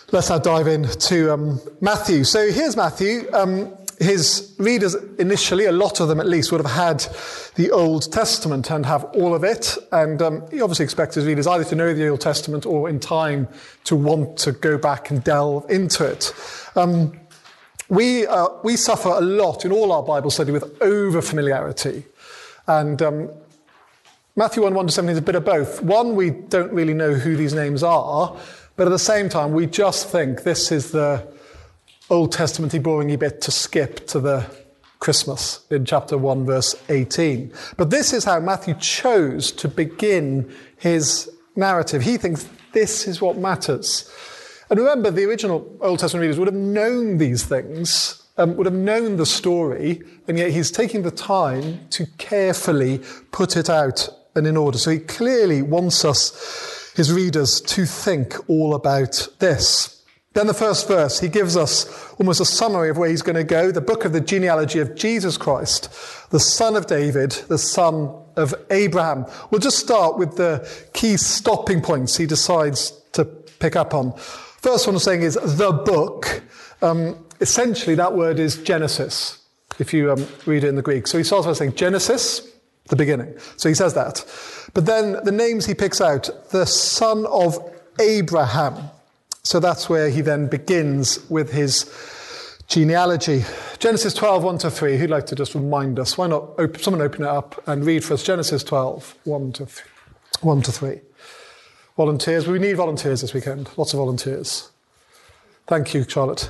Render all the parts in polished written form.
Let's now dive into Matthew. So here's Matthew. His readers initially, a lot of them at least, would have had the Old Testament and have all of it. And he obviously expects his readers either to know the Old Testament or in time to want to go back and delve into it. We suffer a lot in all our Bible study with over-familiarity. And Matthew 1:1-17 is a bit of both. One, we don't really know who these names are, but at the same time, we just think this is the Old Testament-y, boring-y bit to skip to the Christmas in chapter 1, verse 18. But this is how Matthew chose to begin his narrative. He thinks this is what matters. And remember, the original Old Testament readers would have known these things, would have known the story, and yet he's taking the time to carefully put it out and in order. So he clearly wants us, his readers, to think all about this. Then the first verse, he gives us almost a summary of where he's going to go. The book of the genealogy of Jesus Christ, the son of David, the son of Abraham. We'll just start with the key stopping points he decides to pick up on. First one I'm saying is the book. Essentially, that word is Genesis, if you read it in the Greek. So he starts by saying Genesis, the beginning. So he says that. But then the names he picks out, the son of Abraham. So that's where he then begins with his genealogy. Genesis 12, 1-3. Who'd like to just remind us? Why not someone open it up and read for us Genesis 12, 1-3. Volunteers. We need volunteers this weekend. Lots of volunteers. Thank you, Charlotte.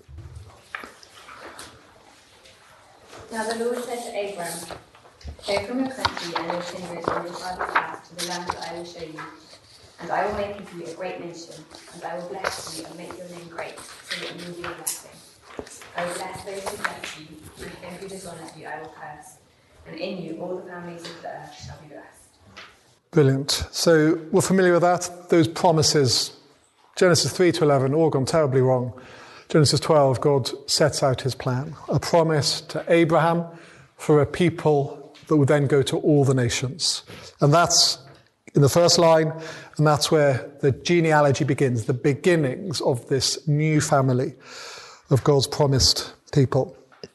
Now the Lord said to Abram, "Go from your country and your kindred and your father's house to the land that I will show you. And I will make of you a great nation, and I will bless you and make your name great, so that you will be a blessing. I will bless those who bless you, and him who dishonors you I will curse. And in you all the families of the earth shall be blessed." Brilliant. So we're familiar with that. Those promises, Genesis 3-11, all gone terribly wrong. Genesis 12, God sets out his plan. A promise to Abraham for a people that would then go to all the nations. And that's in the first line, and that's where the genealogy begins, the beginnings of this new family of God's promised people.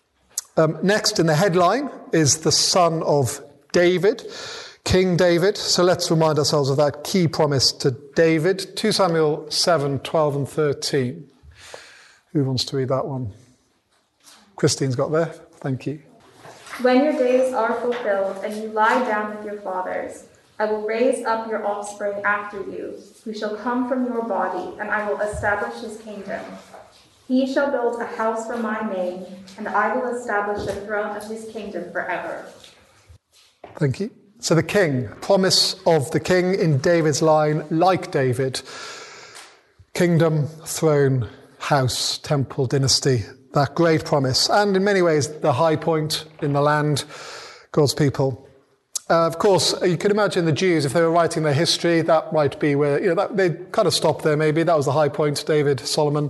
Next in the headline is the son of David, King David. So let's remind ourselves of that key promise to David. 2 Samuel 7, 12 and 13. Who wants to read that one? Christine's got there. Thank you. "When your days are fulfilled and you lie down with your fathers, I will raise up your offspring after you, who shall come from your body, and I will establish his kingdom. He shall build a house for my name, and I will establish the throne of his kingdom forever." Thank you. So the king, promise of the king in David's line, like David, kingdom, throne, house, temple, dynasty, that great promise. And in many ways, the high point in the land, God's people. Of course, you can imagine the Jews, if they were writing their history, that might be where, they kind of stopped there maybe. That was the high point, David, Solomon.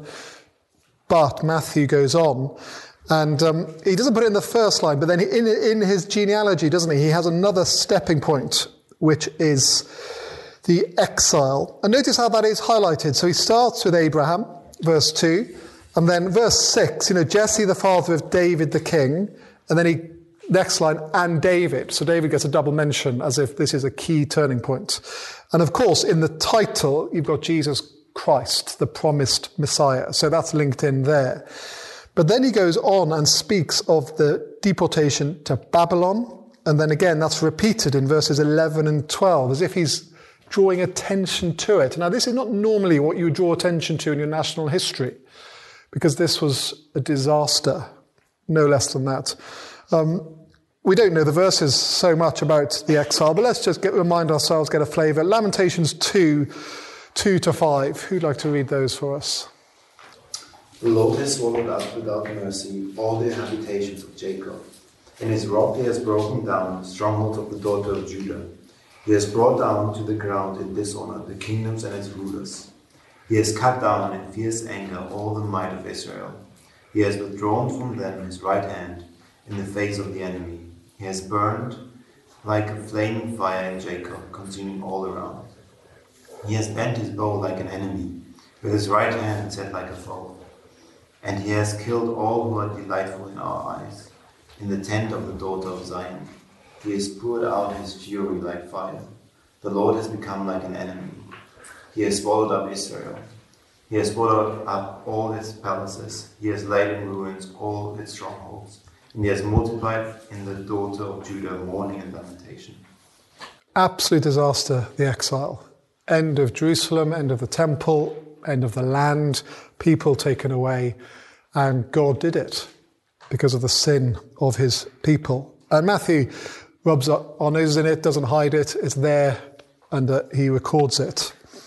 But Matthew goes on, and he doesn't put it in the first line, but then in his genealogy, doesn't he? He has another stepping point, which is the exile. And notice how that is highlighted. So he starts with Abraham, verse 2, and then verse 6, Jesse, the father of David the king, and then next line, and David. So David gets a double mention as if this is a key turning point. And of course, in the title, you've got Jesus Christ, the promised Messiah. So that's linked in there. But then he goes on and speaks of the deportation to Babylon. And then again, that's repeated in verses 11 and 12, as if he's drawing attention to it. Now, this is not normally what you draw attention to in your national history, because this was a disaster, no less than that. We don't know the verses so much about the exile, but let's just remind ourselves, get a flavour. Lamentations 2, 2-5. Who'd like to read those for us? "The Lord has swallowed up without mercy all the habitations of Jacob. In his wrath he has broken down the strongholds of the daughter of Judah. He has brought down to the ground in dishonor the kingdoms and its rulers. He has cut down in fierce anger all the might of Israel. He has withdrawn from them his right hand in the face of the enemy. He has burned like a flaming fire in Jacob, consuming all around. He has bent his bow like an enemy. With his right hand set like a foe. And he has killed all who are delightful in our eyes. In the tent of the daughter of Zion, he has poured out his fury like fire. The Lord has become like an enemy. He has swallowed up Israel. He has swallowed up all its palaces. He has laid in ruins all its strongholds. And he has multiplied in the daughter of Judah mourning and lamentation. Absolute disaster, the exile. End of Jerusalem, end of the temple, end of the land, people taken away. And God did it because of the sin of his people. And Matthew rubs honours in it, doesn't hide it, it's there, and he records it.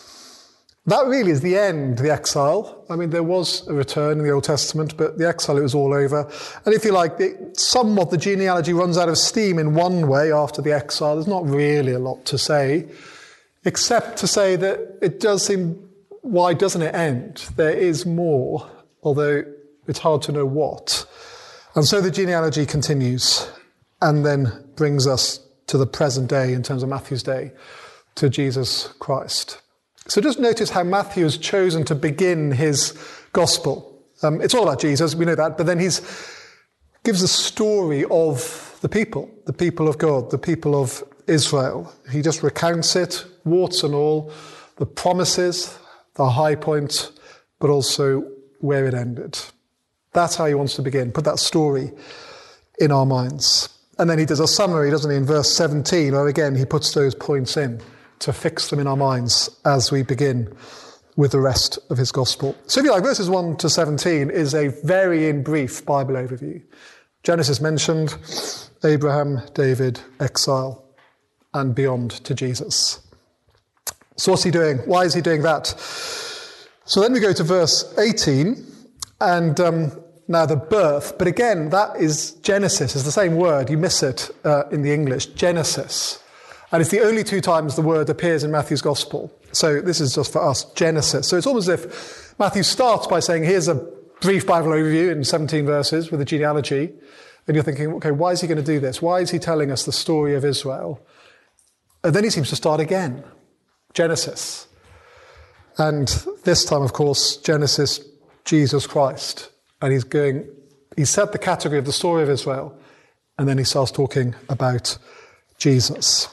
That really is the end, the exile. I mean, there was a return in the Old Testament, but the exile, it was all over. And if you like, somewhat the genealogy runs out of steam in one way after the exile. There's not really a lot to say, except to say that it does seem, why doesn't it end? There is more, although it's hard to know what. And so the genealogy continues and then brings us to the present day, in terms of Matthew's day, to Jesus Christ. So just notice how Matthew has chosen to begin his gospel. It's all about Jesus, we know that, but then he gives a story of the people of God, the people of Israel. He just recounts it, warts and all, the promises, the high point, but also where it ended. That's how he wants to begin, put that story in our minds. And then he does a summary, doesn't he, in verse 17, where again he puts those points in to fix them in our minds as we begin with the rest of his gospel. So if you like, verses 1 to 17 is a very in brief Bible overview. Genesis mentioned, Abraham, David, exile, and beyond to Jesus. So what's he doing? Why is he doing that? So then we go to verse 18, and now the birth. But again, that is Genesis. It's the same word. You miss it in the English, Genesis. And it's the only two times the word appears in Matthew's gospel. So this is just for us, Genesis. So it's almost as if Matthew starts by saying, here's a brief Bible overview in 17 verses with a genealogy. And you're thinking, okay, why is he going to do this? Why is he telling us the story of Israel? And then he seems to start again, Genesis. And this time, of course, Genesis, Jesus Christ. And he set the category of the story of Israel, and then he starts talking about Jesus.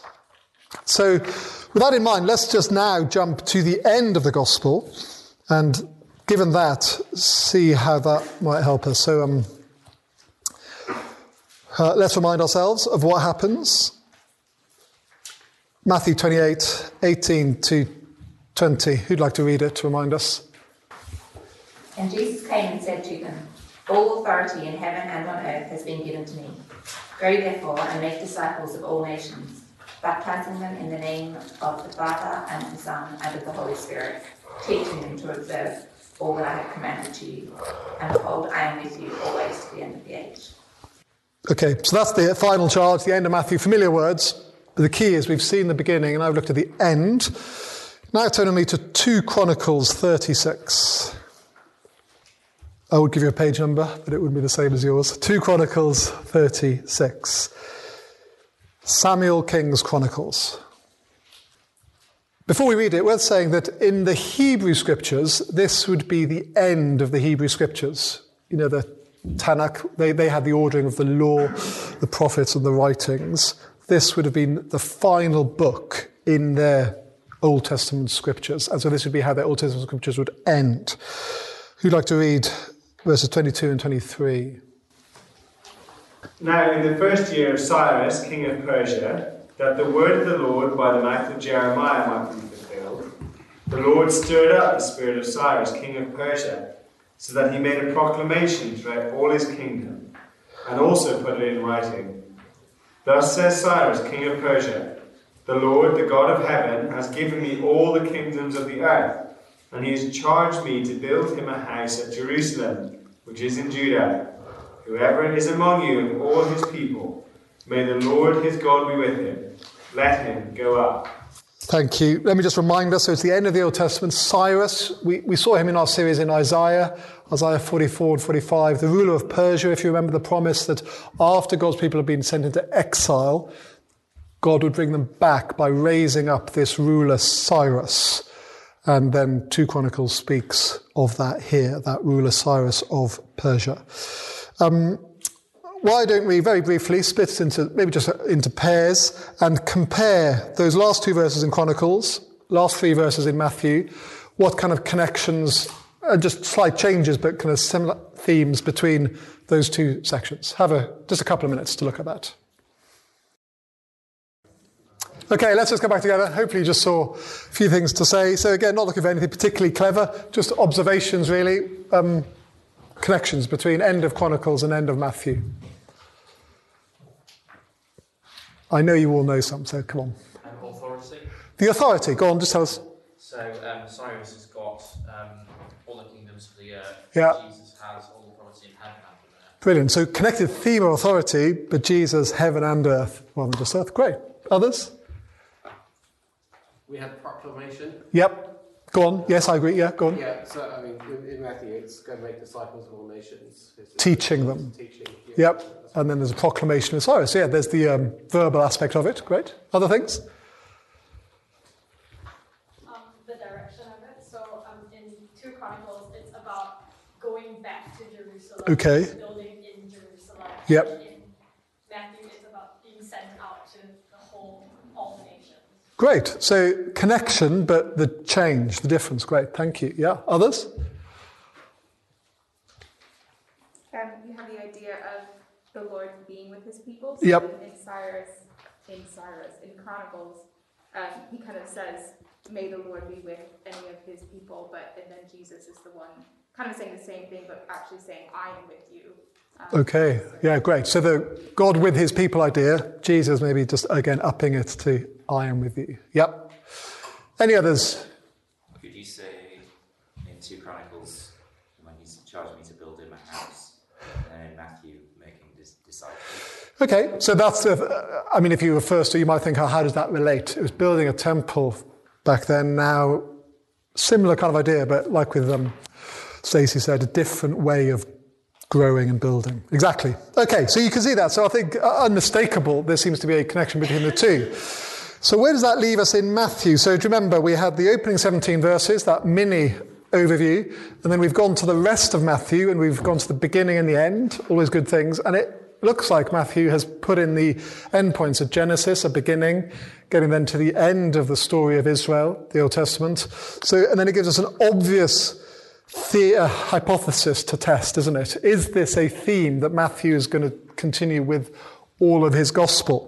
So with that in mind, let's just now jump to the end of the gospel, and given that, see how that might help us. So let's remind ourselves of what happens. Matthew 28, 18 to 20. Who'd like to read it to remind us? And Jesus came and said to them, all authority in heaven and on earth has been given to me. Go therefore and make disciples of all nations, baptizing them in the name of the Father and the Son and of the Holy Spirit, teaching them to observe all that I have commanded to you. And behold, I am with you always to the end of the age. Okay, so that's the final charge, the end of Matthew. Familiar words, but the key is we've seen the beginning and I've looked at the end. Now turn with me to 2 Chronicles 36. I would give you a page number, but it wouldn't be the same as yours. 2 Chronicles 36. Samuel King's Chronicles. Before we read it, worth saying that in the Hebrew Scriptures, this would be the end of the Hebrew Scriptures. You know, the Tanakh, they had the ordering of the law, the prophets and the writings. This would have been the final book in their Old Testament Scriptures. And so this would be how their Old Testament Scriptures would end. Who'd like to read verses 22 and 23? Now in the first year of Cyrus, king of Persia, that the word of the Lord by the mouth of Jeremiah might be fulfilled, the Lord stirred up the spirit of Cyrus, king of Persia, so that he made a proclamation throughout all his kingdom, and also put it in writing. Thus says Cyrus, king of Persia, the Lord, the God of heaven, has given me all the kingdoms of the earth, and he has charged me to build him a house at Jerusalem, which is in Judah. Whoever is among you of all his people, may the Lord his God be with him. Let him go up. Thank you. Let me just remind us, so it's the end of the Old Testament. Cyrus, we saw him in our series in Isaiah 44 and 45, the ruler of Persia, if you remember the promise that after God's people had been sent into exile, God would bring them back by raising up this ruler Cyrus. And then 2 Chronicles speaks of that here, that ruler Cyrus of Persia. Why don't we very briefly split it into maybe just into pairs and compare those last 2 verses in Chronicles, last 3 verses in Matthew, what kind of connections, just slight changes, but kind of similar themes between those 2 sections. Have just a couple of minutes to look at that. Okay, let's just go back together. Hopefully you just saw a few things to say. So again, not looking for anything particularly clever, just observations really, connections between end of Chronicles and end of Matthew. I know you all know some, so come on. Authority. The authority, go on, just tell us. So Cyrus has got all the kingdoms for the earth. Yeah. Jesus has all the authority in heaven and on earth. Brilliant. So connected theme of authority, but Jesus, heaven and earth, rather than just earth. Great. Others? We have proclamation. Yep. Go on. Yes, I agree. Yeah, go on. Yeah, so I mean, in Matthew, it's go and make disciples of all nations. Teaching them. Teaching. Yeah. Yep. And then there's a proclamation of Cyrus. Yeah, there's the verbal aspect of it. Great. Other things? The direction of it. So in 2 Chronicles, it's about going back to Jerusalem. Okay. Building in Jerusalem. Yep. In Matthew, it's about being sent out to all the nations. Great. So connection, but the change, the difference. Great. Thank you. Yeah. Others? You have the idea of the Lord being with his people. So Yep. In Chronicles, he kind of says, may the Lord be with any of his people, and then Jesus is the one kind of saying the same thing, but actually saying, I am with you. Okay. Yeah, great. So the God with his people idea, Jesus maybe just, again, upping it to I am with you. Yep. Any others? Could you say in 2 Chronicles, when he's charged me to build him a house, and then in Matthew, making disciples? Okay, so that's, if you were first, you might think, how does that relate? It was building a temple back then, now similar kind of idea, but like with Stacey said, a different way of growing and building. Exactly. Okay, so you can see that. So I think unmistakable, there seems to be a connection between the 2. So where does that leave us in Matthew? So do you remember we had the opening 17 verses, that mini overview, and then we've gone to the rest of Matthew, and we've gone to the beginning and the end, always good things, and it looks like Matthew has put in the endpoints of Genesis, a beginning, getting then to the end of the story of Israel, the Old Testament. So, and then it gives us an obvious hypothesis to test, isn't it? Is this a theme that Matthew is going to continue with all of his gospel?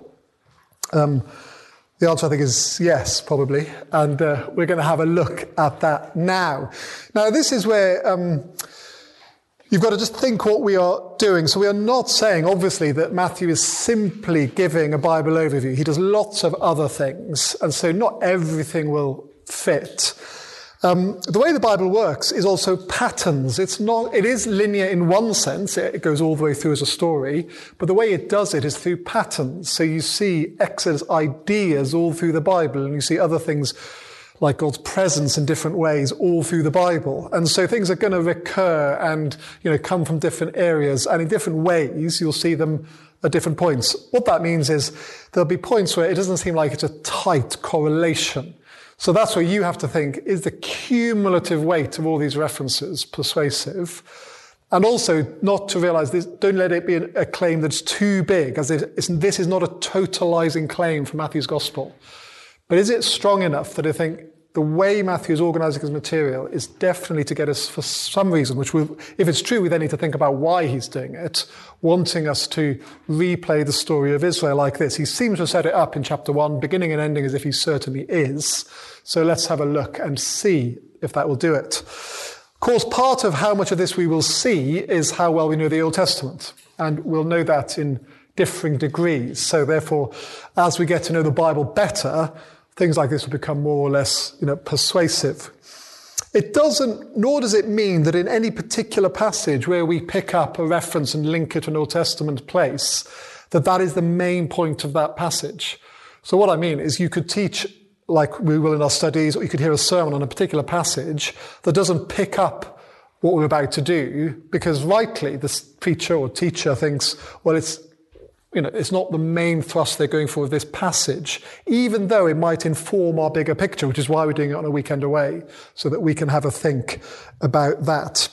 The answer, I think, is yes, probably. And we're going to have a look at that now. Now, this is where you've got to just think what we are doing. So we are not saying, obviously, that Matthew is simply giving a Bible overview. He does lots of other things. And so not everything will fit. The way the Bible works is also patterns. It is linear in one sense. It goes all the way through as a story. But the way it does it is through patterns. So you see Exodus ideas all through the Bible, and you see other things like God's presence in different ways all through the Bible. And so things are going to recur and, come from different areas. And in different ways, you'll see them at different points. What that means is there'll be points where it doesn't seem like it's a tight correlation. So that's where you have to think, is the cumulative weight of all these references persuasive? And also not to realize this, don't let it be a claim that's too big, as this is not a totalizing claim from Matthew's gospel. But is it strong enough that I think the way Matthew is organizing his material is definitely to get us, for some reason, which if it's true, we then need to think about why he's doing it, wanting us to replay the story of Israel like this. He seems to have set it up in chapter 1, beginning and ending as if he certainly is. So let's have a look and see if that will do it. Of course, part of how much of this we will see is how well we know the Old Testament. And we'll know that in differing degrees. So therefore, as we get to know the Bible better, things like this will become more or less, persuasive. It doesn't, nor does it mean that in any particular passage where we pick up a reference and link it to an Old Testament place, that is the main point of that passage. So what I mean is you could teach, like we will in our studies, or you could hear a sermon on a particular passage that doesn't pick up what we're about to do, because rightly the preacher or teacher thinks, well, it's not the main thrust they're going for with this passage, even though it might inform our bigger picture, which is why we're doing it on a weekend away, so that we can have a think about that.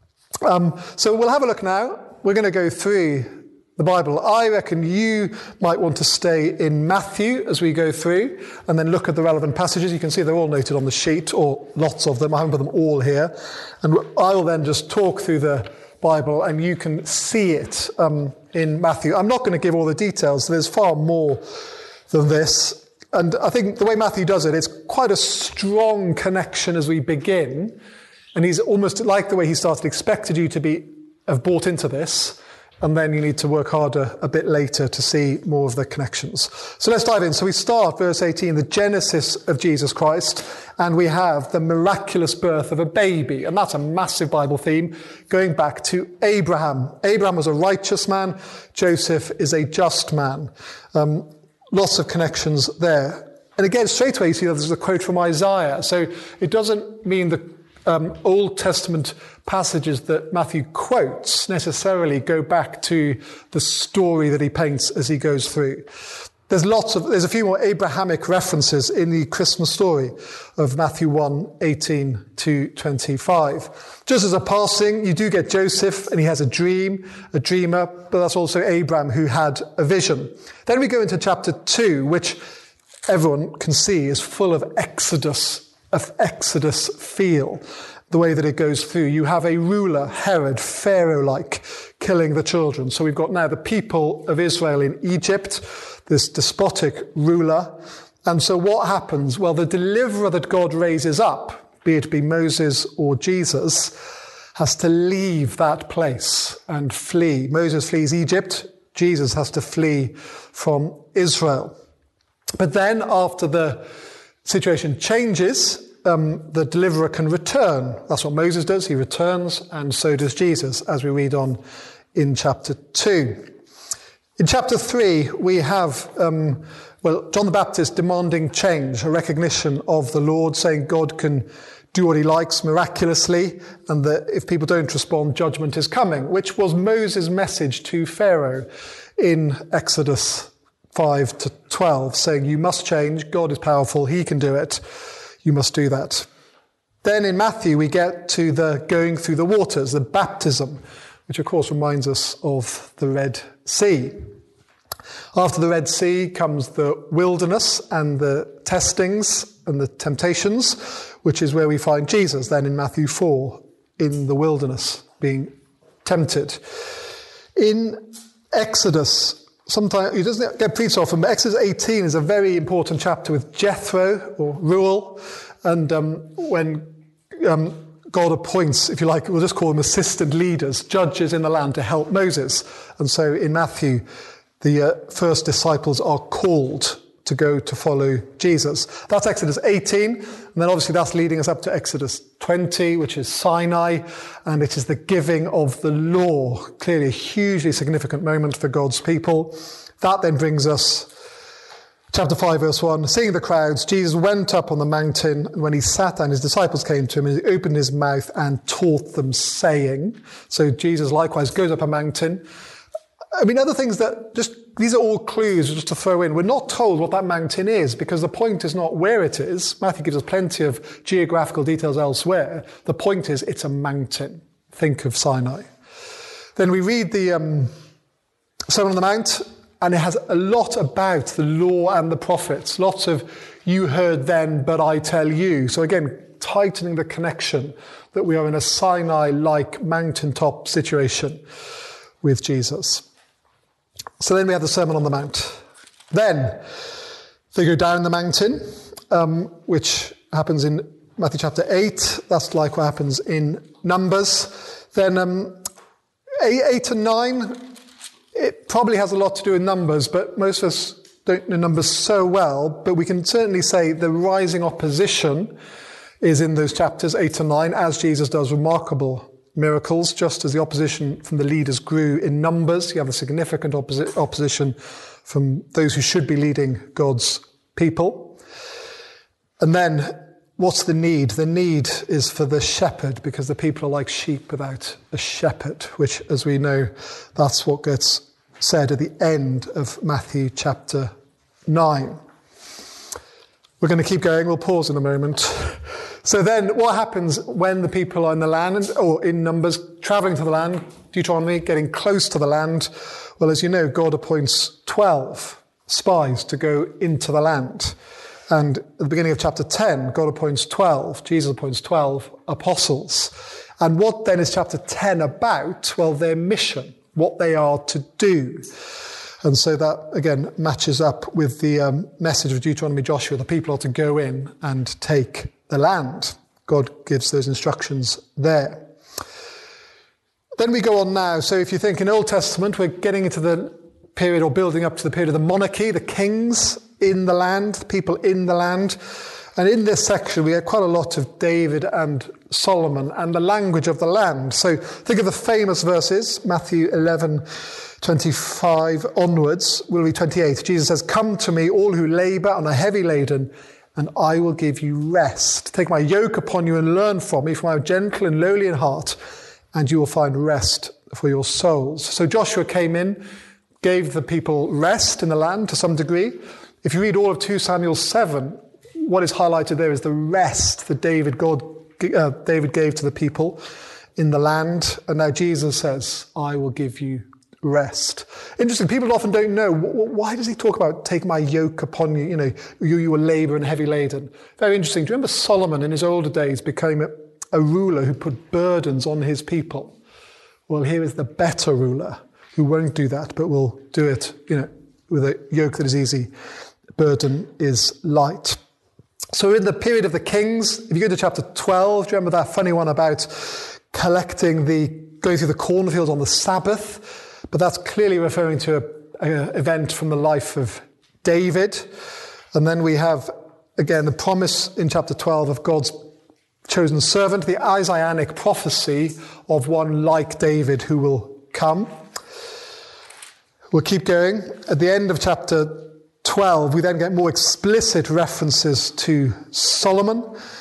So we'll have a look now. We're going to go through the Bible. I reckon you might want to stay in Matthew as we go through and then look at the relevant passages. You can see they're all noted on the sheet, or lots of them. I haven't put them all here. And I will then just talk through the Bible and you can see it in Matthew. I'm not going to give all the details. There's far more than this. And I think the way Matthew does it, it's quite a strong connection as we begin. And he's almost like the way he started, expected you to have bought into this. And then you need to work harder a bit later to see more of the connections. So let's dive in. So we start, verse 18, the genesis of Jesus Christ, and we have the miraculous birth of a baby. And that's a massive Bible theme, going back to Abraham. Abraham was a righteous man. Joseph is a just man. Lots of connections there. And again, straight away you see that there's a quote from Isaiah. So it doesn't mean the Old Testament passages that Matthew quotes necessarily go back to the story that he paints as he goes through. There's a few more Abrahamic references in the Christmas story of Matthew 1:18 to 25. Just as a passing, you do get Joseph, and he has a dreamer, but that's also Abraham who had a vision. Then we go into chapter 2, which everyone can see is full of Exodus feel, the way that it goes through. You have a ruler, Herod, Pharaoh-like, killing the children. So we've got now the people of Israel in Egypt, this despotic ruler. And so what happens? Well, the deliverer that God raises up, be it Moses or Jesus, has to leave that place and flee. Moses flees Egypt. Jesus has to flee from Israel. But then after the situation changes, the deliverer can return. That's what Moses does. He returns, and so does Jesus, as we read on in chapter 2. In chapter 3, we have, John the Baptist demanding change, a recognition of the Lord, saying God can do what he likes miraculously, and that if people don't respond, judgment is coming, which was Moses' message to Pharaoh in Exodus 5 to 12, saying you must change, God is powerful, he can do it, you must do that. Then in Matthew we get to the going through the waters, the baptism, which of course reminds us of the Red Sea. After the Red Sea comes the wilderness and the testings and the temptations, which is where we find Jesus then in Matthew 4, in the wilderness, being tempted. In Exodus, sometimes it doesn't get preached often, but Exodus 18 is a very important chapter with Jethro or Reuel, and when God appoints, if you like, we'll just call them assistant leaders, judges in the land to help Moses. And so in Matthew, the first disciples are called to go to follow Jesus. That's Exodus 18, and then obviously that's leading us up to Exodus 20, which is Sinai, and it is the giving of the law, clearly a hugely significant moment for God's people. That then brings us, chapter 5, verse 1, seeing the crowds, Jesus went up on the mountain, and when he sat down, his disciples came to him, and he opened his mouth and taught them, saying. So Jesus likewise goes up a mountain. I mean, other things that these are all clues just to throw in. We're not told what that mountain is, because the point is not where it is. Matthew gives us plenty of geographical details elsewhere. The point is it's a mountain. Think of Sinai. Then we read the Sermon on the Mount, and it has a lot about the law and the prophets. Lots of you heard then, but I tell you. So again, tightening the connection that we are in a Sinai-like mountaintop situation with Jesus. So then we have the Sermon on the Mount. Then they go down the mountain, which happens in Matthew chapter 8. That's like what happens in Numbers. Then 8 and 9, it probably has a lot to do with Numbers, but most of us don't know Numbers so well. But we can certainly say the rising opposition is in those chapters 8 and 9, as Jesus does remarkable miracles, just as the opposition from the leaders grew in Numbers. You have a significant opposition from those who should be leading God's people. And then, what's the need? The need is for the shepherd, because the people are like sheep without a shepherd, which, as we know, that's what gets said at the end of Matthew chapter 9. We're going to keep going. We'll pause in a moment. So then what happens when the people are in the land, or in numbers, travelling to the land, Deuteronomy, getting close to the land? Well, as you know, God appoints 12 spies to go into the land. And at the beginning of chapter 10, God appoints 12, Jesus appoints 12 apostles. And what then is chapter 10 about? Well, their mission, what they are to do. And so that, again, matches up with the message of Deuteronomy, Joshua. The people are to go in and take the land. God gives those instructions there. Then we go on now. So if you think in Old Testament, we're getting into the period, or building up to the period of the monarchy, the kings in the land, the people in the land. And in this section, we get quite a lot of David and Solomon and the language of the land. So think of the famous verses, Matthew 11:25 onwards, will be 28. Jesus says, "Come to me, all who labour and are heavy laden, and I will give you rest. Take my yoke upon you and learn from me, for I am gentle and lowly in heart, and you will find rest for your souls." So Joshua came in, gave the people rest in the land to some degree. If you read all of 2 Samuel 7, what is highlighted there is the rest that David gave to the people in the land. And now Jesus says, "I will give you rest." Interesting, people often don't know, why does he talk about take my yoke upon you, you will labour and heavy laden? Very interesting. Do you remember Solomon in his older days became a ruler who put burdens on his people? Well, here is the better ruler who won't do that, but will do it, with a yoke that is easy, burden is light. So in the period of the kings, if you go to chapter 12, do you remember that funny one about going through the cornfields on the Sabbath? But that's clearly referring to an event from the life of David. And then we have, again, the promise in chapter 12 of God's chosen servant, the Isaianic prophecy of one like David who will come. We'll keep going. At the end of chapter 12, we then get more explicit references to Solomon.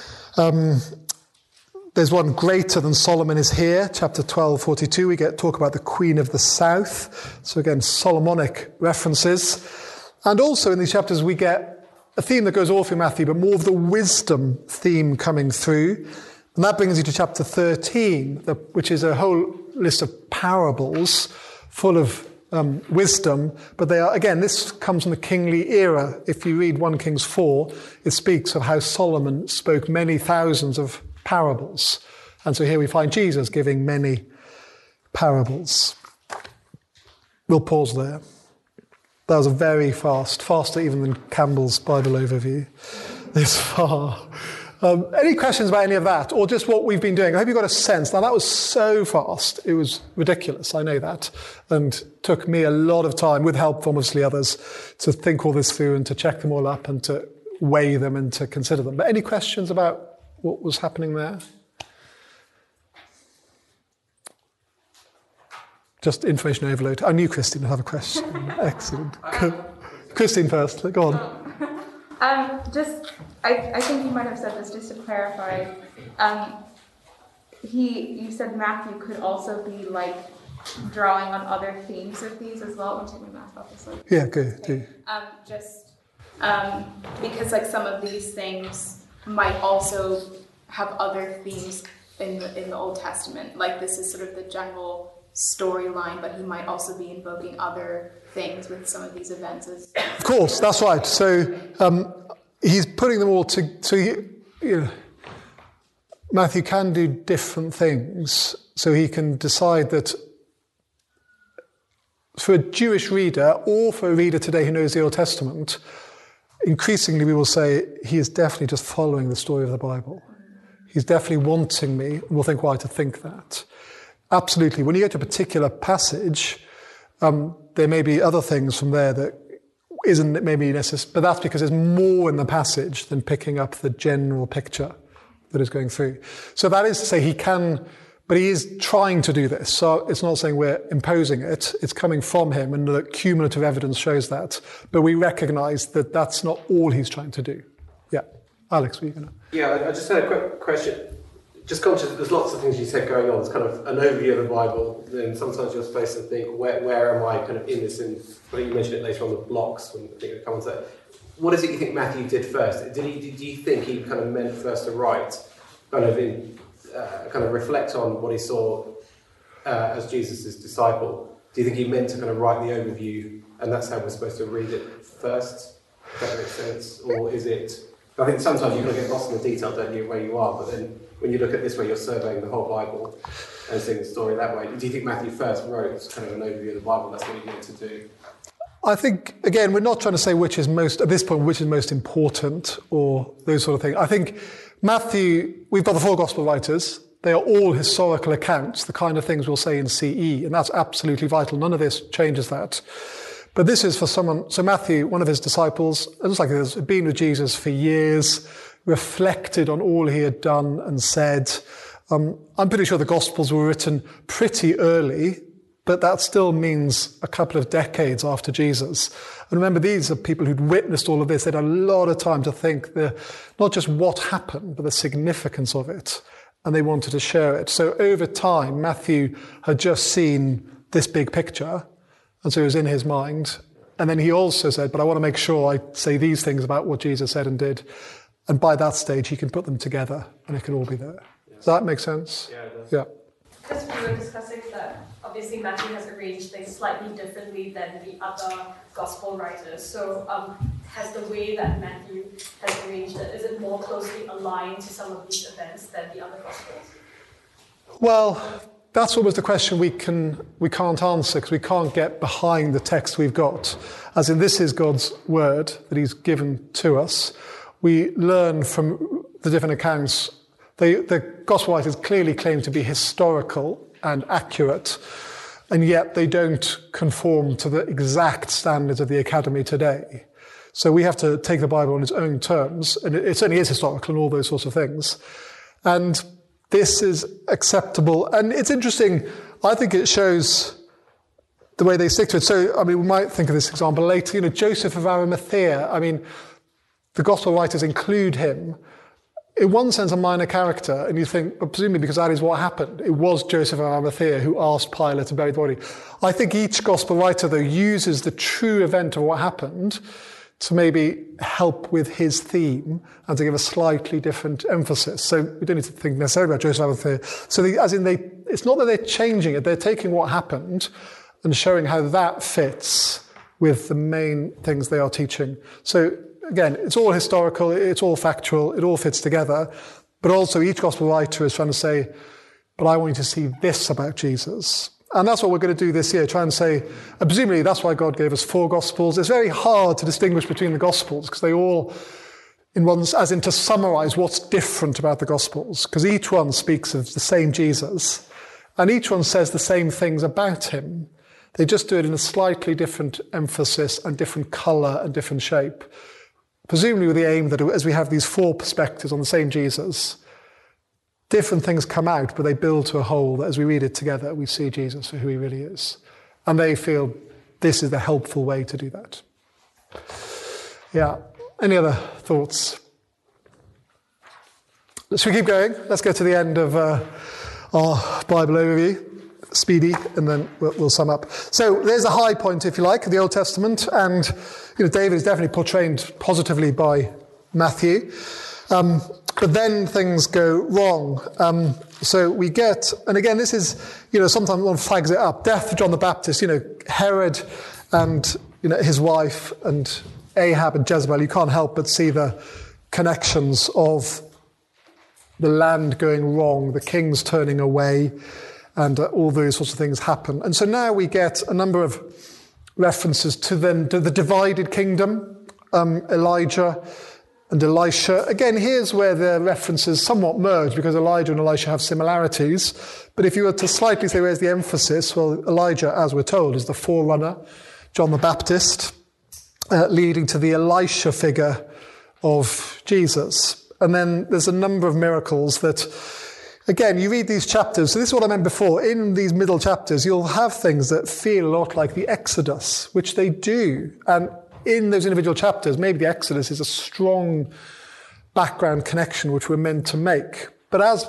There's one greater than Solomon is here, chapter 12:42. We get talk about the Queen of the South. So again, Solomonic references. And also in these chapters, we get a theme that goes all through Matthew, but more of the wisdom theme coming through. And that brings you to chapter 13, which is a whole list of parables full of wisdom, but they are, again, this comes from the kingly era. If you read 1 Kings 4, it speaks of how Solomon spoke many thousands of parables. And so here we find Jesus giving many parables. We'll pause there. That was a very faster even than Campbell's Bible overview this far. Any questions about any of that, or just what we've been doing? I hope you got a sense. Now, that was so fast. It was ridiculous, I know that, and took me a lot of time, with help from obviously others, to think all this through and to check them all up and to weigh them and to consider them. But any questions about what was happening there? Just information overload. I knew Christine would have a question. Excellent. Christine first. Go on. I think you might have said this just to clarify. You said Matthew could also be like drawing on other themes of these as well. I'm taking my math off this one. Yeah, good. Do. Because like some of these things might also have other themes in the Old Testament. Like this is sort of the general storyline, but he might also be invoking other things with some of these events. Of course, that's right. So he's putting them all Matthew can do different things, so he can decide that for a Jewish reader or for a reader today who knows the Old Testament, increasingly we will say he is definitely just following the story of the Bible. He's definitely wanting me, and we'll think why to think that. Absolutely. When you go to a particular passage, there may be other things from there that isn't maybe necessary, but that's because there's more in the passage than picking up the general picture that is going through. So that is to say he can, but he is trying to do this. So it's not saying we're imposing it. It's coming from him, and the cumulative evidence shows that. But we recognise that that's not all he's trying to do. Yeah. Alex, were you going to? Yeah, I just had a quick question. just conscious that there's lots of things you said going on. It's kind of an overview of the Bible. Then sometimes you're supposed to think, where am I kind of in this? And I think you mentioned it later on the blocks when I think it comes to. What is it you think Matthew did first? Do you think he kind of meant first to write, kind of reflect on what he saw as Jesus' disciple? Do you think he meant to kind of write the overview, and that's how we're supposed to read it first? If that makes sense, or is it? I think sometimes you kind of get lost in the detail, don't you, where you are. But then when you look at this way, you're surveying the whole Bible and seeing the story that way. Do you think Matthew first wrote kind of an overview of the Bible? That's what he meant to do. I think, again, we're not trying to say which is most important or those sort of things. I think Matthew, we've got the four gospel writers. They are all historical accounts, the kind of things we'll say in CE, and that's absolutely vital. None of this changes that. But this is for someone, so Matthew, one of his disciples, it looks like he's been with Jesus for years, reflected on all he had done and said. I'm pretty sure the Gospels were written pretty early, but that still means a couple of decades after Jesus. And remember, these are people who'd witnessed all of this. They'd had a lot of time to think not just what happened, but the significance of it. And they wanted to share it. So over time, Matthew had just seen this big picture, and so it was in his mind. And then he also said, but I want to make sure I say these things about what Jesus said and did. And by that stage, he can put them together, and it can all be there. Yeah. Does that make sense? Yeah, it does. Yeah. Because we were discussing that obviously Matthew has arranged things slightly differently than the other gospel writers. So has the way that Matthew has arranged it, is it more closely aligned to some of these events than the other gospels? Well, that's almost a question we can't answer because we can't get behind the text we've got. As in, this is God's word that he's given to us. We learn from the different accounts. The gospel writers clearly claim to be historical and accurate, and yet they don't conform to the exact standards of the academy today. So we have to take the Bible on its own terms, and it certainly is historical and all those sorts of things. And this is acceptable. And it's interesting, I think it shows the way they stick to it. So, we might think of this example later. Joseph of Arimathea, the gospel writers include him. In one sense, a minor character, and you think, presumably because that is what happened. It was Joseph of Arimathea who asked Pilate to bury the body. I think each gospel writer, though, uses the true event of what happened to maybe help with his theme and to give a slightly different emphasis. So we don't need to think necessarily about Joseph of Arimathea. So it's not that they're changing it, they're taking what happened and showing how that fits with the main things they are teaching. So again, it's all historical, it's all factual, it all fits together, but also each gospel writer is trying to say, but I want you to see this about Jesus. And that's what we're going to do this year, try and say, and presumably that's why God gave us four gospels. It's very hard to distinguish between the gospels because they all, to summarize what's different about the gospels, because each one speaks of the same Jesus, and each one says the same things about him. They just do it in a slightly different emphasis and different colour and different shape. Presumably with the aim that as we have these four perspectives on the same Jesus, different things come out, but they build to a whole that as we read it together, we see Jesus for who he really is. And they feel this is the helpful way to do that. Yeah. Any other thoughts? Should we keep going? Let's go to the end of our Bible overview. Speedy, and then we'll sum up. So there's a high point, if you like, of the Old Testament, and David is definitely portrayed positively by Matthew. But then things go wrong. So we get, and again, this is, sometimes one flags it up. Death of John the Baptist, Herod and, his wife and Ahab and Jezebel. You can't help but see the connections of the land going wrong, the kings turning away, and all those sorts of things happen. And so now we get a number of references to the divided kingdom, Elijah and Elisha. Again, here's where the references somewhat merge because Elijah and Elisha have similarities. But if you were to slightly say where's the emphasis, well, Elijah, as we're told, is the forerunner, John the Baptist, leading to the Elisha figure of Jesus. And then there's a number of miracles that, again, you read these chapters, so this is what I meant before. In these middle chapters, you'll have things that feel a lot like the Exodus, which they do. And in those individual chapters, maybe the Exodus is a strong background connection which we're meant to make. But as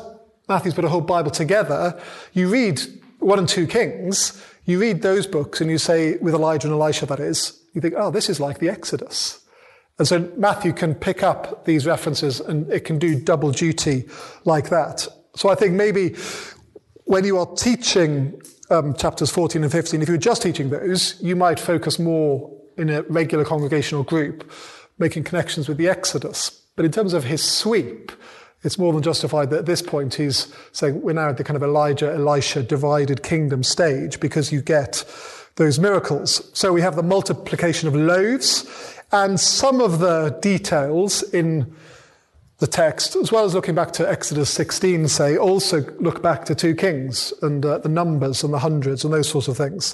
Matthew's put a whole Bible together. You read 1 and 2 Kings, you read those books and you say, with Elijah and Elisha that is, you think, oh, this is like the Exodus. And so Matthew can pick up these references and it can do double duty like that. So I think maybe when you are teaching chapters 14 and 15, if you're just teaching those, you might focus more in a regular congregational group, making connections with the Exodus. But in terms of his sweep, it's more than justified that at this point he's saying we're now at the kind of Elijah, Elisha divided kingdom stage because you get those miracles. So we have the multiplication of loaves and some of the details in the text, as well as looking back to Exodus 16, say, also look back to 2 Kings and the numbers and the hundreds and those sorts of things.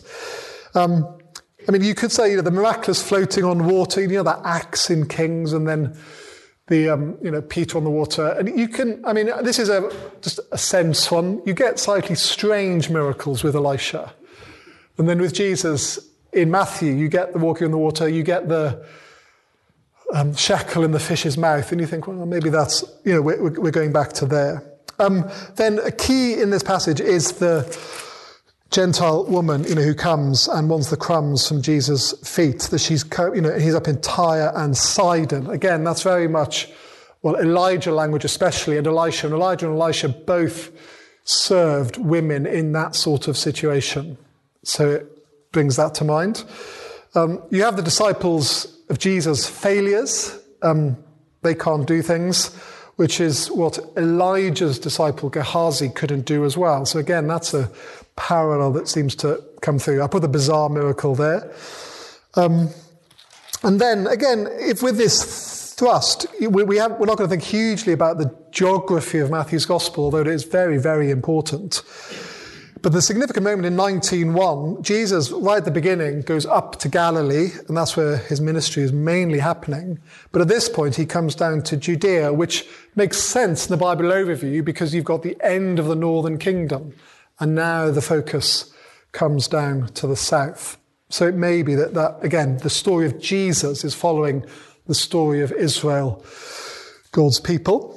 I mean, you could say, the miraculous floating on water, that axe in Kings, and then the, Peter on the water. And you can, this is just a sense one. You get slightly strange miracles with Elisha. And then with Jesus in Matthew, you get the walking on the water, you get the shekel in the fish's mouth, and you think, well, maybe that's, we're going back to there. Then a key in this passage is the Gentile woman, who comes and wants the crumbs from Jesus' feet, that she's, he's up in Tyre and Sidon. Again, that's very much, Elijah language especially, and Elisha. And Elijah and Elisha both served women in that sort of situation. So it brings that to mind. You have the disciples of Jesus' failures. They can't do things, which is what Elijah's disciple Gehazi couldn't do as well. So again, that's a parallel that seems to come through. I put the bizarre miracle there. And then again, if with this thrust, we're not going to think hugely about the geography of Matthew's gospel, although it is very, very important. But the significant moment in 19:1, Jesus, right at the beginning, goes up to Galilee, and that's where his ministry is mainly happening. But at this point, he comes down to Judea, which makes sense in the Bible overview because you've got the end of the northern kingdom, and now the focus comes down to the south. So it may be that again, the story of Jesus is following the story of Israel, God's people.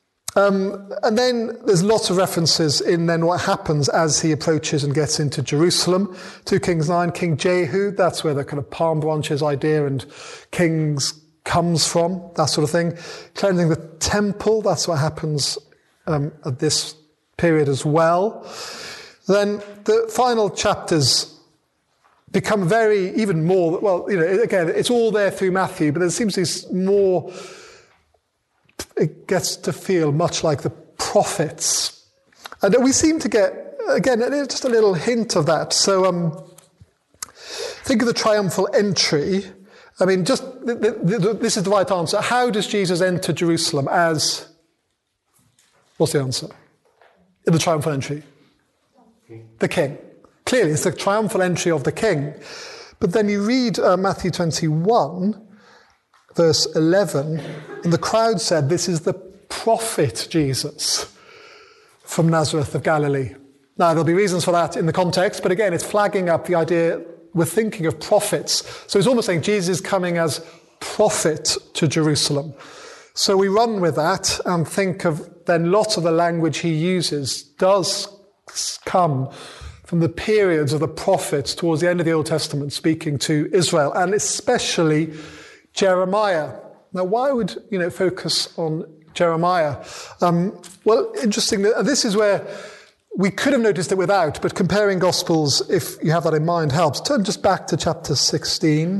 And then there's lots of references in then what happens as he approaches and gets into Jerusalem. 2 Kings 9, King Jehu, that's where the kind of palm branches idea and kings comes from, that sort of thing. Cleansing the temple, that's what happens at this period as well. Then the final chapters become even more, again, it's all there through Matthew, but there seems to be more. It gets to feel much like the prophets. And we seem to get, again, just a little hint of that. So think of the triumphal entry. This is the right answer. How does Jesus enter Jerusalem as, what's the answer? In the triumphal entry? The king. Clearly, it's the triumphal entry of the king. But then you read Matthew 21, verse 11, and the crowd said, this is the prophet Jesus from Nazareth of Galilee. Now, there'll be reasons for that in the context, but again, it's flagging up the idea we're thinking of prophets. So it's almost saying Jesus is coming as prophet to Jerusalem. So we run with that and think of then lots of the language he uses does come from the periods of the prophets towards the end of the Old Testament speaking to Israel, and especially Jeremiah. Now, why would focus on Jeremiah? Interesting. This is where we could have noticed it without, but comparing Gospels, if you have that in mind, helps. Turn just back to chapter 16.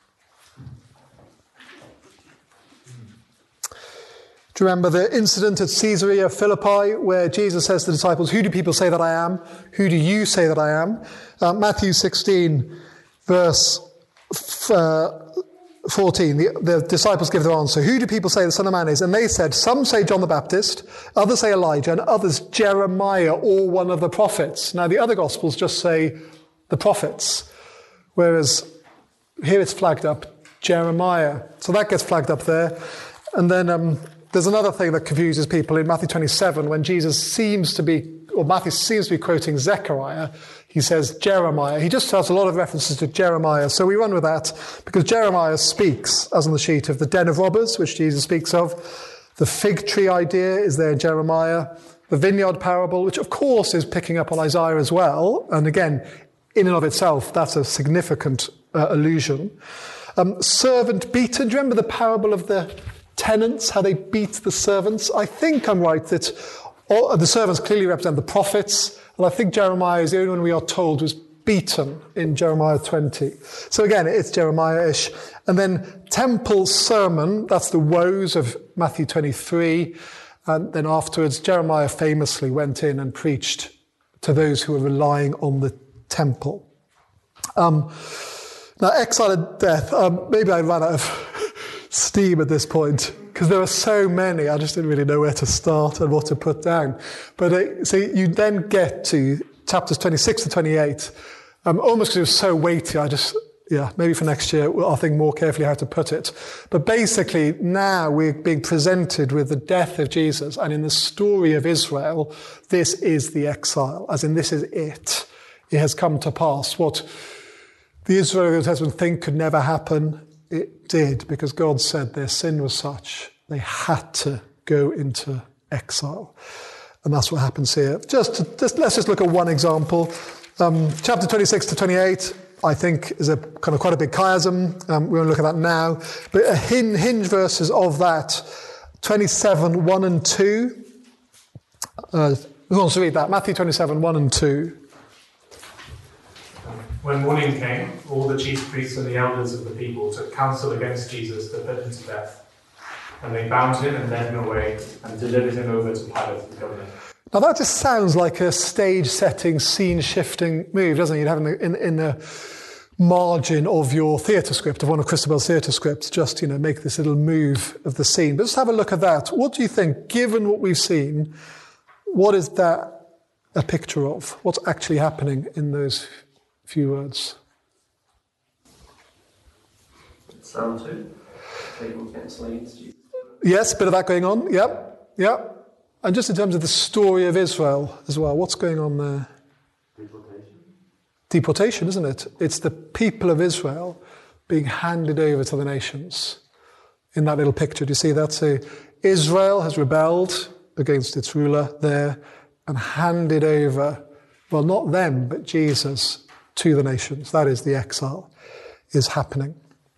Do you remember the incident at Caesarea Philippi where Jesus says to the disciples, who do people say that I am? Who do you say that I am? Matthew 16, verse 14, the disciples give their answer. Who do people say the Son of Man is? And they said, some say John the Baptist, others say Elijah, and others Jeremiah or one of the prophets. Now, the other Gospels just say the prophets, whereas here it's flagged up Jeremiah. So that gets flagged up there. And then there's another thing that confuses people in Matthew 27 when Matthew seems to be quoting Zechariah. He says Jeremiah. He just has a lot of references to Jeremiah. So we run with that because Jeremiah speaks, as on the sheet, of the den of robbers, which Jesus speaks of. The fig tree idea is there in Jeremiah. the vineyard parable, which of course is picking up on Isaiah as well. And again, in and of itself, that's a significant allusion. Servant beaten. Do you remember the parable of the tenants, how they beat the servants? I think I'm right that the servants clearly represent the prophets. And I think Jeremiah is the only one we are told was beaten in Jeremiah 20. So again, it's Jeremiah-ish. And then temple sermon, that's the woes of Matthew 23. And then afterwards, Jeremiah famously went in and preached to those who were relying on the temple. Now, exile and death, maybe I ran out of steam at this point, because there are so many, I just didn't really know where to start and what to put down. But so you then get to chapters 26 to 28, almost because it was so weighty, maybe for next year I'll think more carefully how to put it. But basically now we're being presented with the death of Jesus, and in the story of Israel, this is the exile, as in this is it. It has come to pass. What the Israel of the Old Testament think could never happen, it did, because God said their sin was such, they had to go into exile. And that's what happens here. Let's just look at one example. Chapter 26 to 28, I think, is a kind of quite a big chiasm. We won't look at that now. But hinge verses of that, 27, 1 and 2. Who wants to read that? Matthew 27, 1 and 2. When morning came, all the chief priests and the elders of the people took counsel against Jesus to put him to death. And they bound him and led him away and delivered him over to Pilate the governor. Now that just sounds like a stage-setting, scene-shifting move, doesn't it? You'd have in the margin of your theatre script, of one of Christabel's theatre scripts, just, make this little move of the scene. But just have a look at that. What do you think, given what we've seen, what is that a picture of? What's actually happening in those few words? Psalm 2. People get slaves. Yes, bit of that going on. Yep. And just in terms of the story of Israel as well, what's going on there? Deportation, isn't it? It's the people of Israel being handed over to the nations. In that little picture, do you see that? So Israel has rebelled against its ruler there and handed over, well, not them, but Jesus to the nations. That is, the exile is happening.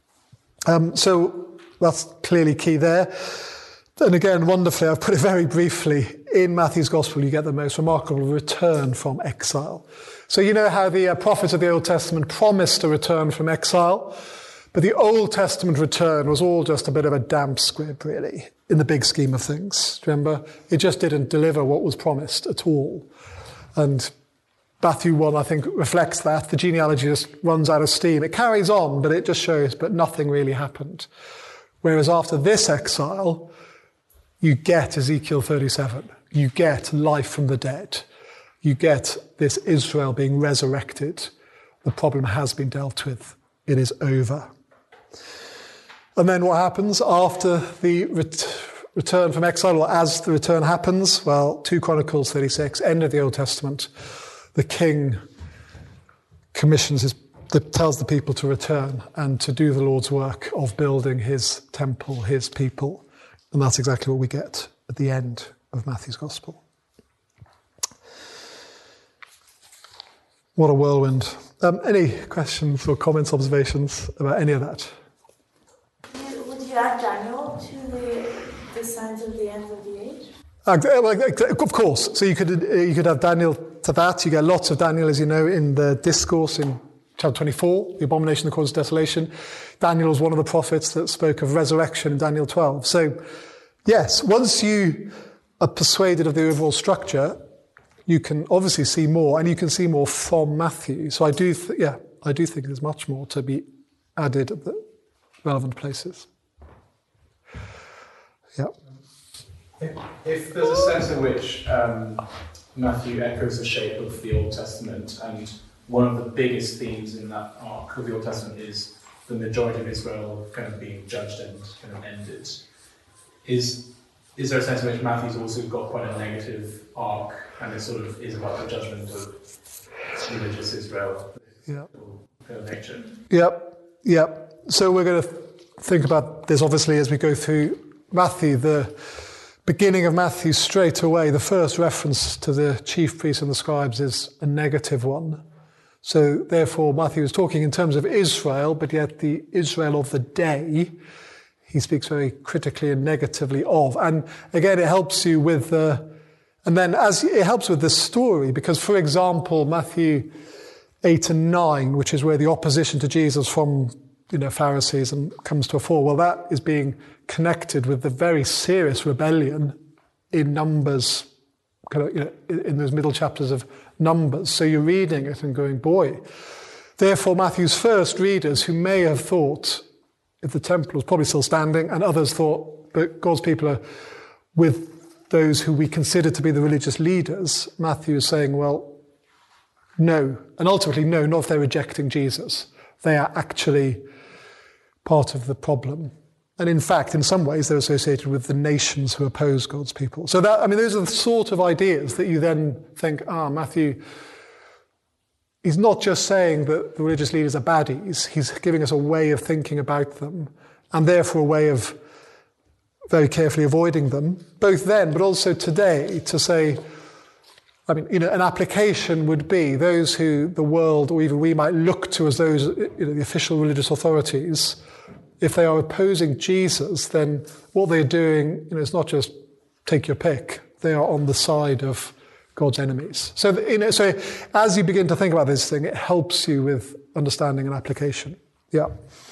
So that's clearly key there. And again, wonderfully, I've put it very briefly, in Matthew's Gospel you get the most remarkable return from exile. So you know how the prophets of the Old Testament promised a return from exile, but the Old Testament return was all just a bit of a damp squib, really, in the big scheme of things. Do you remember? It just didn't deliver what was promised at all. And Matthew 1, I think, reflects that. The genealogy just runs out of steam. It carries on, but it just shows, but nothing really happened. Whereas after this exile, you get Ezekiel 37. You get life from the dead. You get this Israel being resurrected. The problem has been dealt with. It is over. And then what happens after the return from exile, or as the return happens? Well, 2 Chronicles 36, end of the Old Testament. The king tells the people to return and to do the Lord's work of building his temple, his people. And that's exactly what we get at the end of Matthew's Gospel. What a whirlwind. Any questions or comments, observations about any of that? Would you add Daniel to the signs of the end of the age? Of course. So you could have Daniel to that. You get lots of Daniel, as you know, in the discourse in chapter 24, the abomination that causes desolation. Daniel was one of the prophets that spoke of resurrection in Daniel 12. So, yes, once you are persuaded of the overall structure, you can obviously see more, and you can see more from Matthew. So I do think there's much more to be added at the relevant places. Yeah. If there's a sense in which Matthew echoes the shape of the Old Testament, and one of the biggest themes in that arc of the Old Testament is the majority of Israel kind of being judged and kind of ended, is there a sense in which Matthew's also got quite a negative arc, and it sort of is about the judgment of religious Israel? Yeah. Kind of nature. Yep. So we're going to think about this, obviously, as we go through Matthew. beginning of Matthew, straight away, the first reference to the chief priests and the scribes is a negative one. So therefore, Matthew is talking in terms of Israel, but yet the Israel of the day, he speaks very critically and negatively of. And again, it helps you with it helps with the story, because, for example, Matthew 8 and 9, which is where the opposition to Jesus from Pharisees and comes to a fore, well, that is being connected with the very serious rebellion in Numbers, in those middle chapters of Numbers. So you're reading it and going, boy. Therefore, Matthew's first readers, who may have thought if the temple was probably still standing, and others thought that God's people are with those who we consider to be the religious leaders, Matthew is saying, well, no. And ultimately, no, not if they're rejecting Jesus. They are actually part of the problem. And in fact, in some ways, they're associated with the nations who oppose God's people. So those are the sort of ideas that you then think, Matthew, he's not just saying that the religious leaders are baddies, he's giving us a way of thinking about them, and therefore a way of very carefully avoiding them, both then, but also today, to say, an application would be those who the world, or even we, might look to as those, the official religious authorities. If they are opposing Jesus, then what they're doing, is not just take your pick. They are on the side of God's enemies. So as you begin to think about this thing, it helps you with understanding and application. Yeah.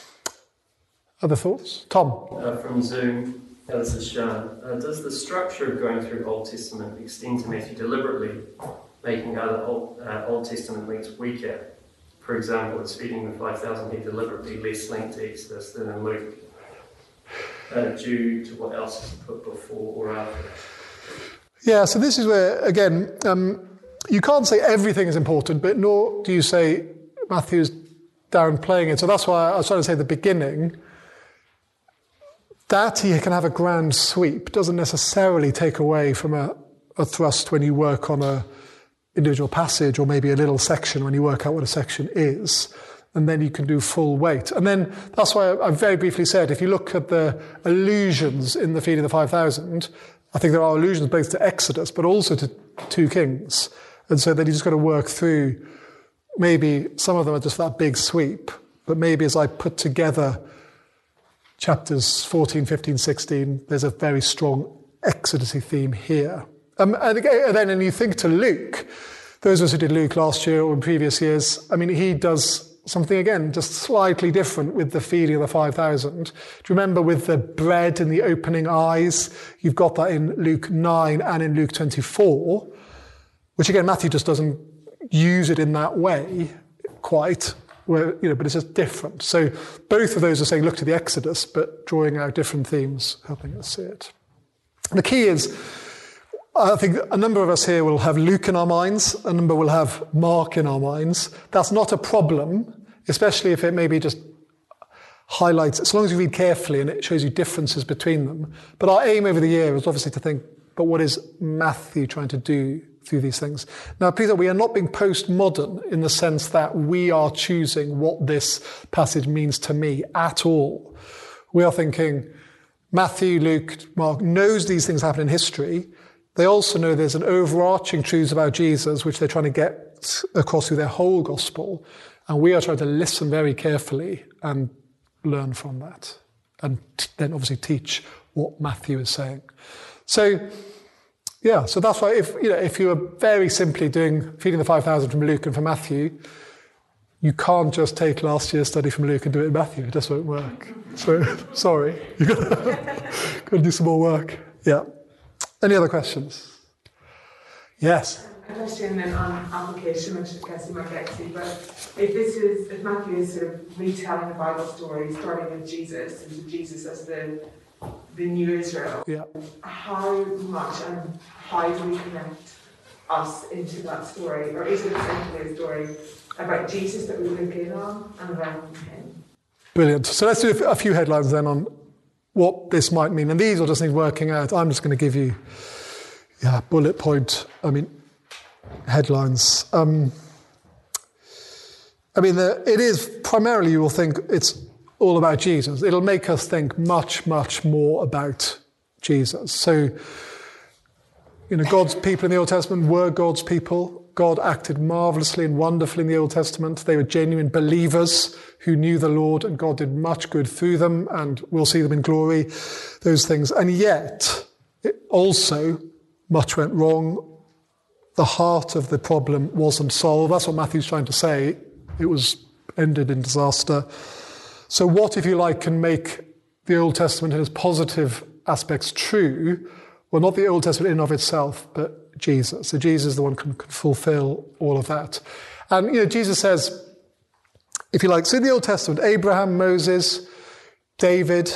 Other thoughts? Tom? From Zoom, this is Sean. Does the structure of going through Old Testament extend to Matthew deliberately, making other Old Testament links weaker? For example, it's feeding the 5,000, he deliberately less linked to Exodus than in Luke, due to what else is put before or after. Yeah, so this is where, again, you can't say everything is important, but nor do you say Matthew's downplaying it. So that's why I was trying to say at the beginning, that he can have a grand sweep doesn't necessarily take away from a thrust when you work on a individual passage, or maybe a little section when you work out what a section is, and then you can do full weight. And then that's why I very briefly said, if you look at the allusions in the feeding of the 5,000, I think there are allusions both to Exodus, but also to 2 Kings. And so then you just got to work through, maybe some of them are just that big sweep, but maybe as I put together chapters 14, 15, 16, there's a very strong Exodus-y theme here. And then you think to Luke, those of us who did Luke last year or in previous years, he does something, again, just slightly different with the feeding of the 5,000. Do you remember with the bread and the opening eyes? You've got that in Luke 9 and in Luke 24, which again, Matthew just doesn't use it in that way quite, but it's just different. So both of those are saying, look to the Exodus, but drawing out different themes, helping us see it. The key is, I think a number of us here will have Luke in our minds, a number will have Mark in our minds. That's not a problem, especially if it maybe just highlights, as long as you read carefully and it shows you differences between them. But our aim over the year is obviously to think, but what is Matthew trying to do through these things? Now, please, we are not being postmodern in the sense that we are choosing what this passage means to me at all. We are thinking Matthew, Luke, Mark knows these things happen in history. They also know there's an overarching truth about Jesus, which they're trying to get across through their whole gospel. And we are trying to listen very carefully and learn from that. And then obviously teach what Matthew is saying. So, yeah, so that's why if you are very simply feeding the 5,000 from Luke and from Matthew, you can't just take last year's study from Luke and do it in Matthew. It just won't work. So, sorry. You've got to do some more work. Yeah. Any other questions? Yes. A question then on application, which I guess you might get to, but if Matthew is sort of retelling the Bible story, starting with Jesus, and with Jesus as the new Israel, how much and how do we connect us into that story? Or is it essentially a story about Jesus that we link in on and around him? Brilliant. So let's do a few headlines then on what this might mean. And these will just need working out. I'm just going to give you bullet point, headlines. It is primarily, you will think it's all about Jesus. It'll make us think much, much more about Jesus. So, God's people in the Old Testament were God's people. God acted marvelously and wonderfully in the Old Testament. They were genuine believers who knew the Lord, and God did much good through them, and we'll see them in glory, those things. And yet, also, much went wrong. The heart of the problem wasn't solved. That's what Matthew's trying to say. It was ended in disaster. So what, if you like, can make the Old Testament and its positive aspects true? Well, not the Old Testament in and of itself, but Jesus. So Jesus is the one who can fulfill all of that. And, Jesus says, if you like, so in the Old Testament, Abraham, Moses, David,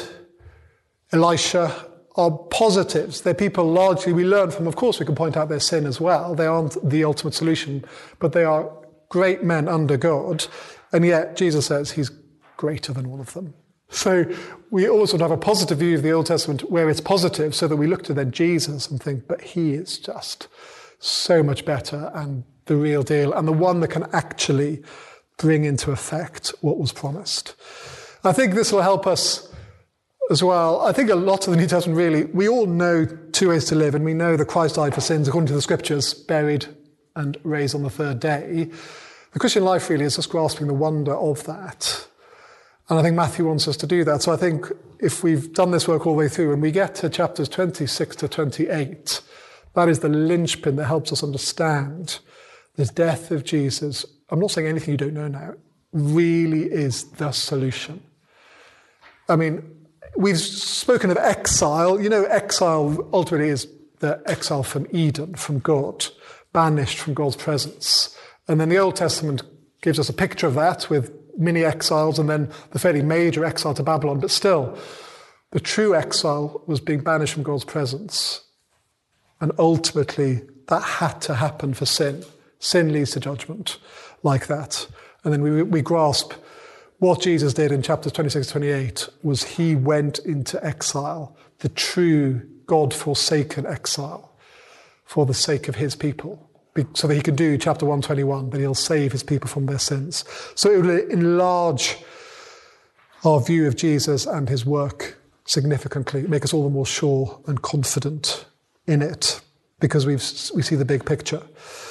Elisha are positives. They're people largely we learn from. Of course, we can point out their sin as well. They aren't the ultimate solution, but they are great men under God. And yet, Jesus says he's greater than all of them. So we always want to have a positive view of the Old Testament where it's positive, so that we look to then Jesus and think, but he is just so much better and the real deal, and the one that can actually bring into effect what was promised. I think this will help us as well. I think a lot of the New Testament really, we all know two ways to live, and we know that Christ died for sins according to the scriptures, buried and raised on the third day. The Christian life really is just grasping the wonder of that. And I think Matthew wants us to do that. So I think if we've done this work all the way through, and we get to chapters 26 to 28, that is the linchpin that helps us understand the death of Jesus. I'm not saying anything you don't know now, really is the solution. I mean, we've spoken of exile. Exile ultimately is the exile from Eden, from God, banished from God's presence. And then the Old Testament gives us a picture of that with mini exiles and then the fairly major exile to Babylon. But still, the true exile was being banished from God's presence. And ultimately, that had to happen for sin. Sin leads to judgment like that. And then we grasp what Jesus did in chapters 26 to 28 was he went into exile, the true God-forsaken exile, for the sake of his people, so that he could do chapter 121, that he'll save his people from their sins. So it will enlarge our view of Jesus and his work significantly, make us all the more sure and confident in it, because we see the big picture.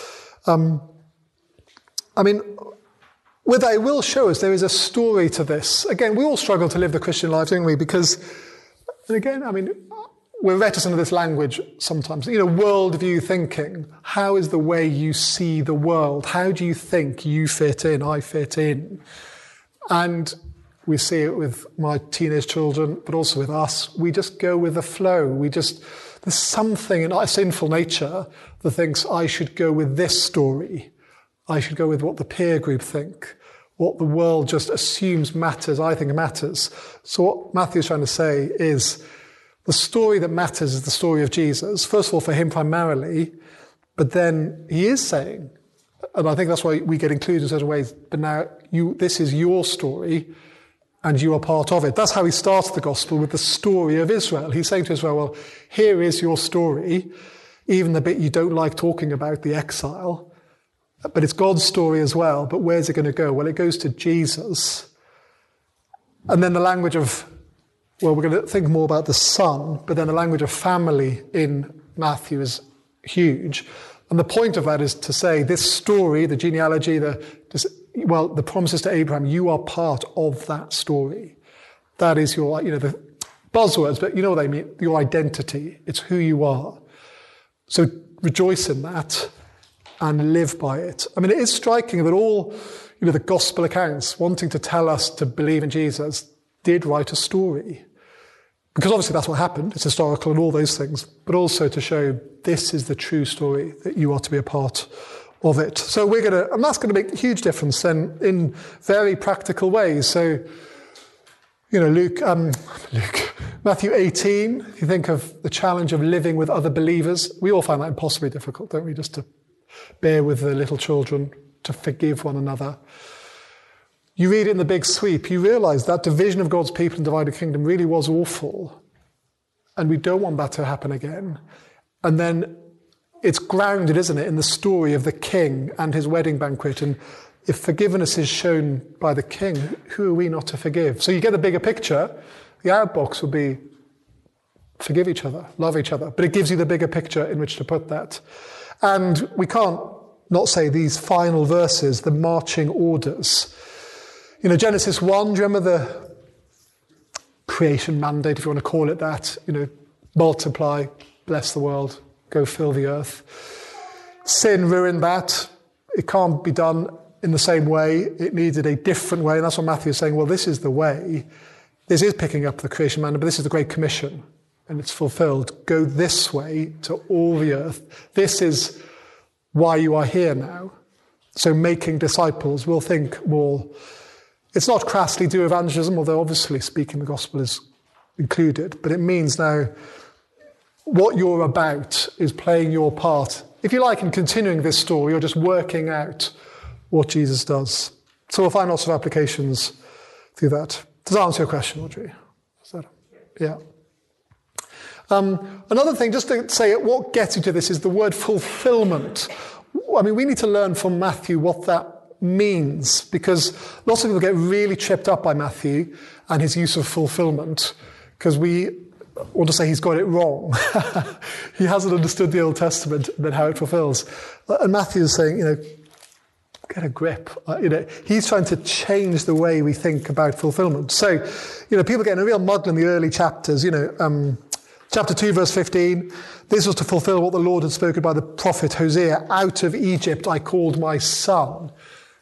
With that, it will show us there is a story to this. Again, we all struggle to live the Christian life, don't we? Because, and again, we're reticent of this language sometimes. Worldview thinking. How is the way you see the world? How do you think you fit in, I fit in? And we see it with my teenage children, but also with us. We just go with the flow. There's something in our sinful nature that thinks I should go with this story. I should go with what the peer group think, what the world just assumes matters, I think matters. So what Matthew's trying to say is the story that matters is the story of Jesus, first of all for him primarily, but then he is saying, and I think that's why we get included in certain ways, but now this is your story and you are part of it. That's how he starts the gospel, with the story of Israel. He's saying to Israel, well, here is your story, even the bit you don't like talking about, the exile. But it's God's story as well. But where's it going to go? Well, it goes to Jesus. And then the language of, well, we're going to think more about the Son, but then the language of family in Matthew is huge. And the point of that is to say this story, the genealogy, the promises to Abraham, you are part of that story. That is your, the buzzwords, but you know what I mean, your identity. It's who you are. So rejoice in that and live by it. It is striking that all, the gospel accounts wanting to tell us to believe in Jesus did write a story. Because obviously that's what happened. It's historical and all those things, but also to show this is the true story, that you are to be a part of it. So and that's going to make a huge difference then in very practical ways. So, Matthew 18, if you think of the challenge of living with other believers, we all find that impossibly difficult, don't we? Just to bear with the little children, to forgive one another. You read it in the big sweep, you realise that division of God's people and divided kingdom really was awful. And we don't want that to happen again. And then it's grounded, isn't it, in the story of the king and his wedding banquet. And if forgiveness is shown by the king, who are we not to forgive? So you get the bigger picture. The outbox would be forgive each other, love each other. But it gives you the bigger picture in which to put that. And we can't not say these final verses, the marching orders. Genesis 1, do you remember the creation mandate, if you want to call it that? Multiply, bless the world, go fill the earth. Sin ruined that. It can't be done in the same way. It needed a different way. And that's what Matthew is saying, well, this is the way. This is picking up the creation mandate, but this is the Great Commission. And it's fulfilled. Go this way to all the earth. This is why you are here now. So making disciples, we'll think more. It's not crassly do evangelism, although obviously speaking the gospel is included. But it means now what you're about is playing your part. If you like, in continuing this story, you're just working out what Jesus does. So we'll find lots of applications through that. Does that answer your question, Audrey? Is that, yeah. Another thing, just to say, what gets you to this is the word fulfillment. I mean, we need to learn from Matthew what that means, because lots of people get really tripped up by Matthew and his use of fulfillment, because we want to say he's got it wrong. He hasn't understood the Old Testament and then how it fulfills. And Matthew is saying, get a grip. He's trying to change the way we think about fulfillment. So, people get in a real muddle in the early chapters, Chapter 2, verse 15, this was to fulfill what the Lord had spoken by the prophet Hosea, out of Egypt I called my son.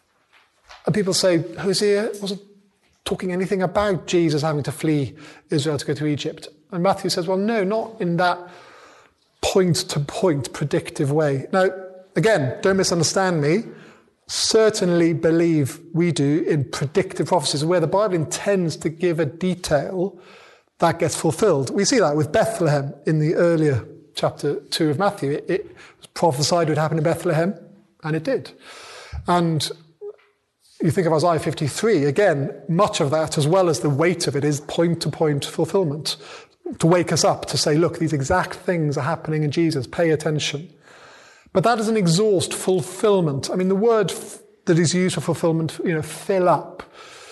And people say, Hosea wasn't talking anything about Jesus having to flee Israel to go to Egypt. And Matthew says, well, no, not in that point-to-point predictive way. Now, again, don't misunderstand me. Certainly believe we do in predictive prophecies, where the Bible intends to give a detail that gets fulfilled. We see that with Bethlehem in the earlier chapter 2 of Matthew. It was prophesied it would happen in Bethlehem, and it did. And you think of Isaiah 53, again, much of that, as well as the weight of it, is point-to-point fulfillment, to wake us up, to say, look, these exact things are happening in Jesus, pay attention. But that doesn't exhaust fulfillment. I mean, the word that is used for fulfillment, fill up,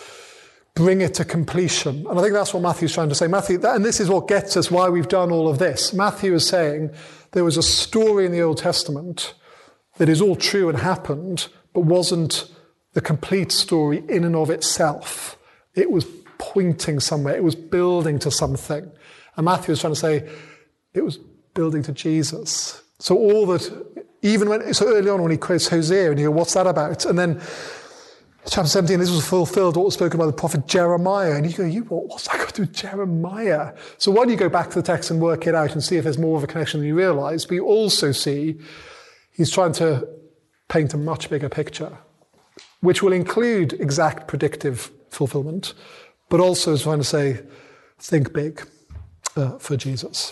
bring it to completion. And I think that's what Matthew's trying to say. And this is what gets us why we've done all of this. Matthew is saying there was a story in the Old Testament that is all true and happened, but wasn't the complete story in and of itself. It was pointing somewhere. It was building to something. And Matthew is trying to say it was building to Jesus. So all that, so early on when he quotes Hosea, and you go, what's that about? And then chapter 17, this was fulfilled, what was spoken by the prophet Jeremiah. And you go, what's that got to do with Jeremiah? So why don't you go back to the text and work it out and see if there's more of a connection than you realise? But you also see he's trying to paint a much bigger picture, which will include exact predictive fulfillment, but also is trying to say, think big for Jesus.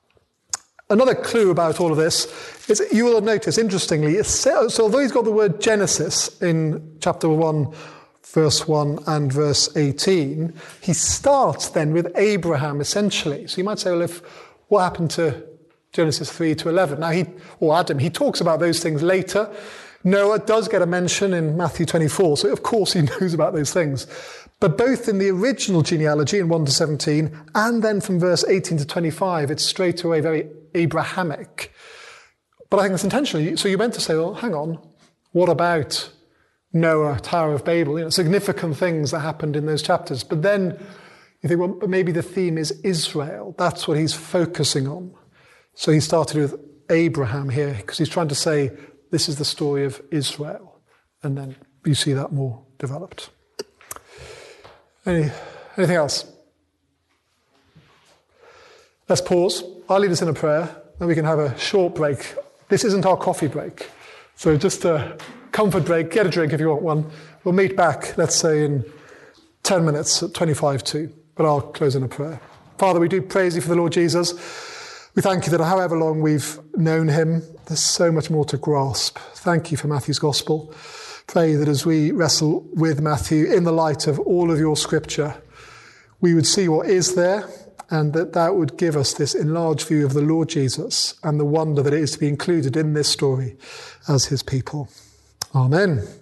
Another clue about all of this is you will have noticed, interestingly, so although he's got the word Genesis in chapter 1, verse 1 and verse 18, he starts then with Abraham, essentially. So you might say, well, what happened to Genesis 3 to 11? Now, Adam, he talks about those things later. Noah does get a mention in Matthew 24, so of course he knows about those things. But both in the original genealogy in 1 to 17, and then from verse 18 to 25, it's straight away very Abrahamic. But I think it's intentional. So you meant to say, well, hang on, what about Noah, Tower of Babel? Significant things that happened in those chapters. But then you think, well, but maybe the theme is Israel. That's what he's focusing on. So he started with Abraham here, because he's trying to say, this is the story of Israel. And then you see that more developed. Anything else? Let's pause. I'll lead us in a prayer, then we can have a short break. This isn't our coffee break. So just a comfort break. Get a drink if you want one. We'll meet back, let's say, in 10 minutes at 25 to. But I'll close in a prayer. Father, we do praise you for the Lord Jesus. We thank you that however long we've known him, there's so much more to grasp. Thank you for Matthew's gospel. Pray that as we wrestle with Matthew in the light of all of your scripture, we would see what is there, and that would give us this enlarged view of the Lord Jesus and the wonder that it is to be included in this story as his people. Amen.